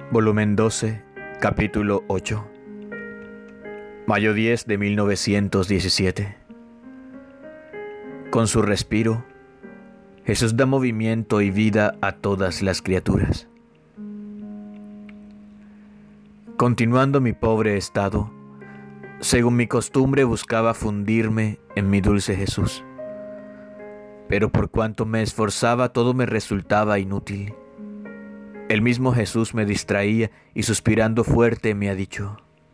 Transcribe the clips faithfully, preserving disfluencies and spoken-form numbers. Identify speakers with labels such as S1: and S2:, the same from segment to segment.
S1: Volumen doce, capítulo ocho. Mayo diez de mil novecientos diecisiete. Con su respiro, Jesús da movimiento y vida a todas las criaturas. Continuando mi pobre estado, según mi costumbre buscaba fundirme en mi dulce Jesús. Pero por cuanto me esforzaba, todo me resultaba inútil. El mismo Jesús me distraía y suspirando fuerte me ha dicho: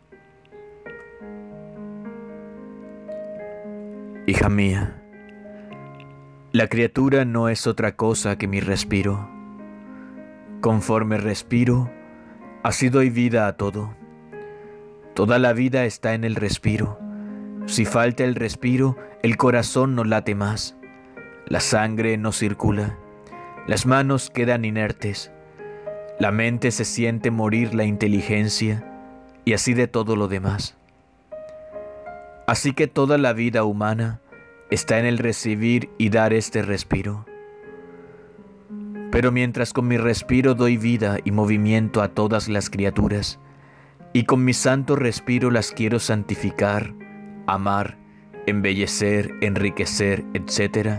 S1: hija mía, la criatura no es otra cosa que mi respiro. Conforme respiro, así doy vida a todo. Toda la vida está en el respiro. Si falta el respiro, el corazón no late más, la sangre no circula, las manos quedan inertes, la mente se siente morir la inteligencia, y así de todo lo demás. Así que toda la vida humana está en el recibir y dar este respiro. Pero mientras con mi respiro doy vida y movimiento a todas las criaturas, y con mi santo respiro las quiero santificar, amar, embellecer, enriquecer, etcétera,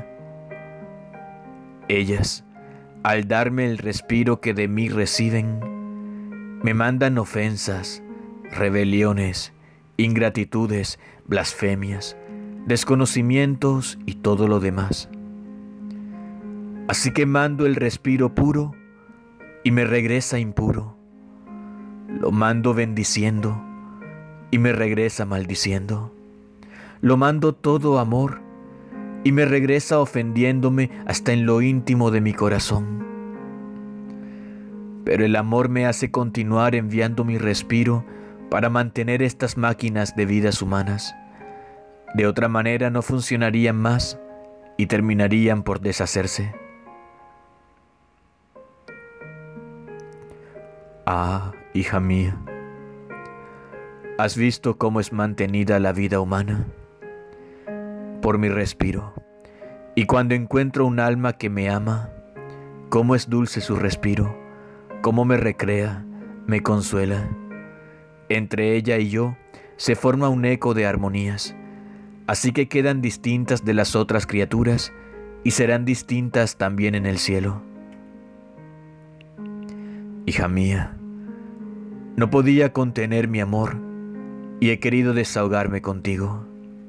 S1: ellas, al darme el respiro que de mí reciben, me mandan ofensas, rebeliones, ingratitudes, blasfemias, desconocimientos y todo lo demás. Así que mando el respiro puro y me regresa impuro. Lo mando bendiciendo y me regresa maldiciendo. Lo mando todo amor y me regresa ofendiéndome hasta en lo íntimo de mi corazón. Pero el amor me hace continuar enviando mi respiro para mantener estas máquinas de vidas humanas. De otra manera no funcionarían más y terminarían por deshacerse. Ah, hija mía, ¿has visto cómo es mantenida la vida humana? Por mi respiro. Y cuando encuentro un alma que me ama, cómo es dulce su respiro, cómo me recrea, me consuela. Entre ella y yo se forma un eco de armonías, así que quedan distintas de las otras criaturas y serán distintas también en el cielo. Hija mía, no podía contener mi amor y he querido desahogarme contigo.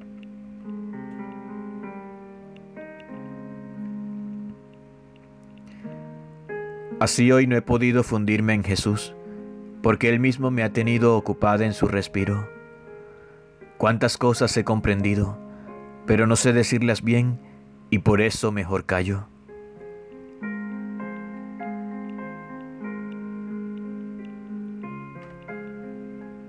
S1: Así hoy no he podido fundirme en Jesús, porque Él mismo me ha tenido ocupada en su respiro. Cuántas cosas he comprendido, pero no sé decirlas bien y por eso mejor callo.